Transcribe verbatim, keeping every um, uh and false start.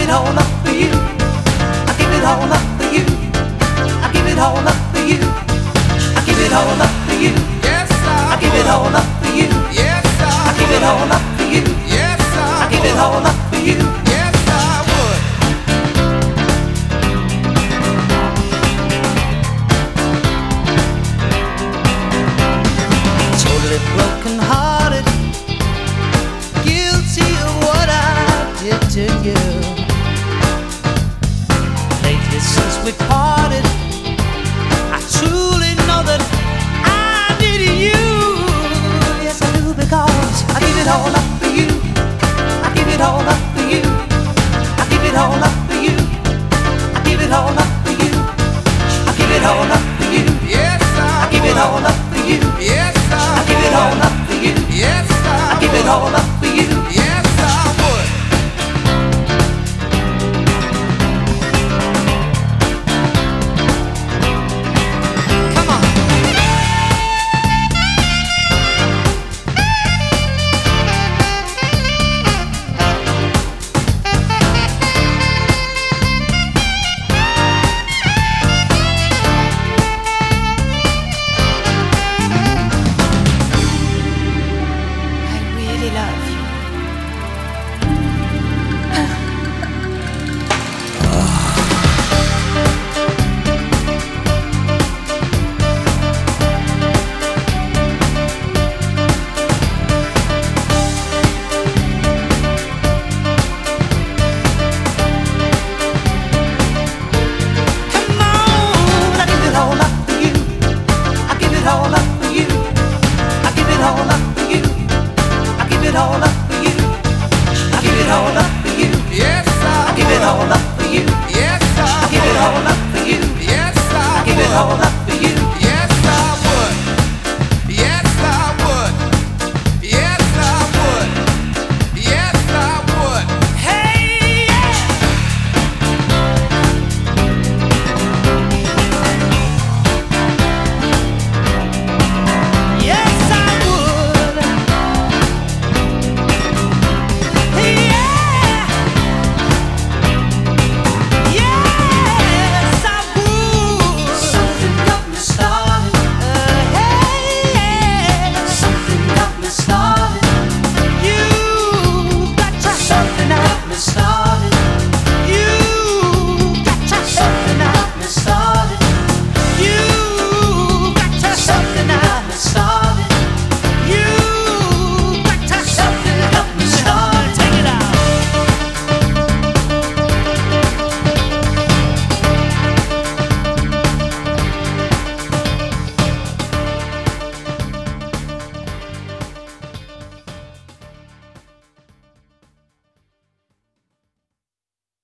it all up for you. I give it all up for you. I give it all up for you. I give it all up for you. Yes, I, I give it all up for you. Yes, I, I give it all up for you. Yes, I, I give it all up for you. Yes, I would. Totally broken hearted, guilty of what I did to you. Lately since we parted, I truly know that I need you. Yes I do, because I give it all up